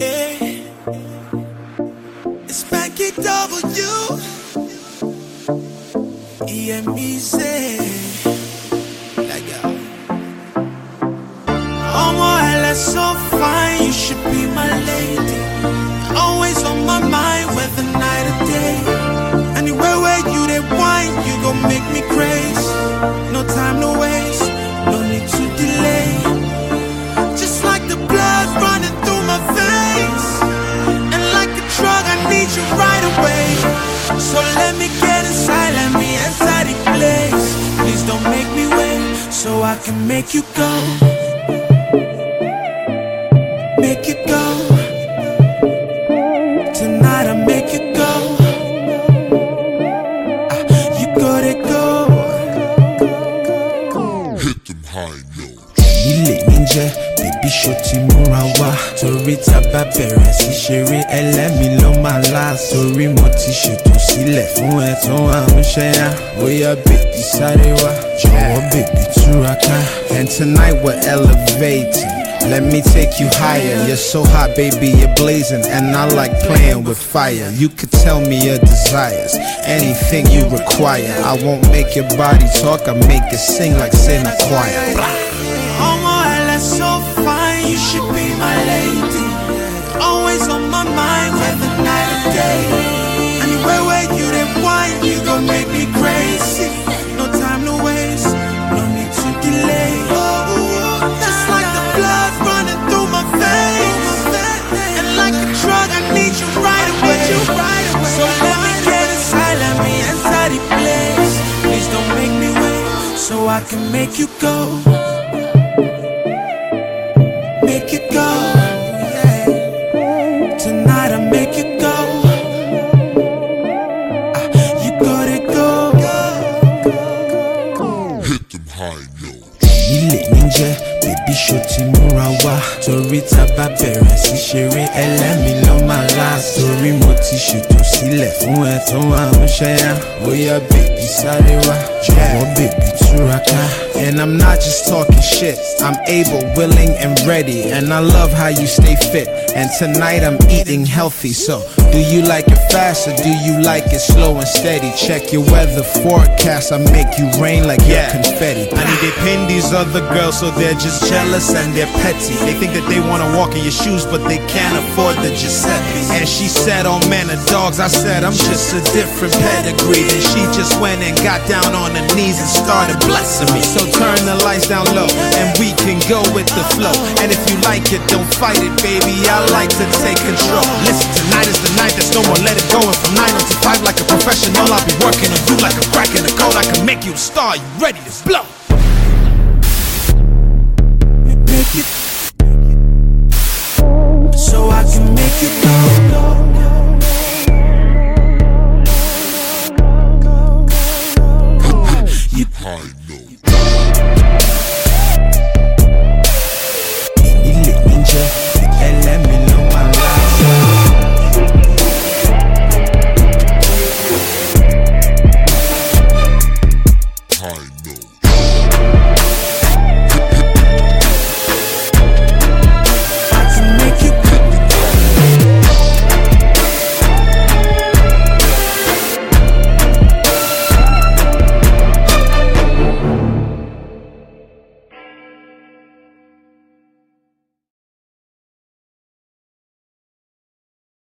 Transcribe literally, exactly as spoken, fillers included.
Hey, it's Banky W. E M E Z. Like yo. Oh my, that's so fine. You should be my lady. Always on my mind, whether night or day. Anywhere where you they wine, you gon' make me crazy. No time to waste, no need to delay. Just like the blood running through my veins, and like a drug, I need you right away. So let me get inside, let me enter the place. Please don't make me wait, so I can make you go. Make it go. Tonight I make it go. Ah, you gotta go. Hit them high notes. Ilé níjẹ́, bèbí ṣo ti múra wá. Torí tábà bẹ̀rẹ̀ sí ṣeré, ẹlẹ́mi ló máa lá. Torí mo ti ṣètò sílẹ̀ fún ẹ tó àmúṣẹ́ yá. Bóyá bèbí sáré wá, jọ̀wọ́ bèbí túraká. And tonight we're elevating. Let me take you higher. You're so hot, baby, you're blazing. And I like playing with fire. You could tell me your desires, anything you require. I won't make your body talk, I make it sing like sing a choir. Oh my, that's so fine. You should be my lady. Always on my mind, whether night or day. Anywhere where you then wine, you gon' make me crazy. No time to waste, no need to delay. Just like the blood running through my veins, and like a drug, I need you right away. So let me get inside, let me enter the place. Please don't make me wait, so I can make you go. Make it go. Tonight I make it go. Ah, you gotta go. Hit them high notes. Ilé níjẹ́, bèbí ṣo ti múra wá. Torí tábà bẹ̀rẹ̀ sí ṣeré, ẹlẹ́mi ló máa lá. Torí mo ti ṣètò sílẹ̀ fún ẹ tó àmúṣẹ́ yá. Bóyá bèbí sáré wá, jọ̀wọ́ bèbí túraká. And I'm not just talking shit, I'm able, willing, and ready. And I love how you stay fit. And tonight I'm eating healthy. So, do you like it fast or do you like it slow and steady? Check your weather forecast, I make you rain like yeah. Your confetti. I need they pin these other girls so they're just jealous and they're petty. They think that they wanna walk in your shoes but they can't afford the Giuseppe. And she said, oh man of dogs, I said I'm just a different pedigree. Then she just went and got down on her knees and started blessing me. So turn the lights down low and we can go with the flow. And if you like it, don't fight it, baby, I like to take control. Listen, tonight is the night, there's no more let it go. And from nine until five like a professional, I'll be working on you like a crack in the code. I can make you a star, you ready to blow.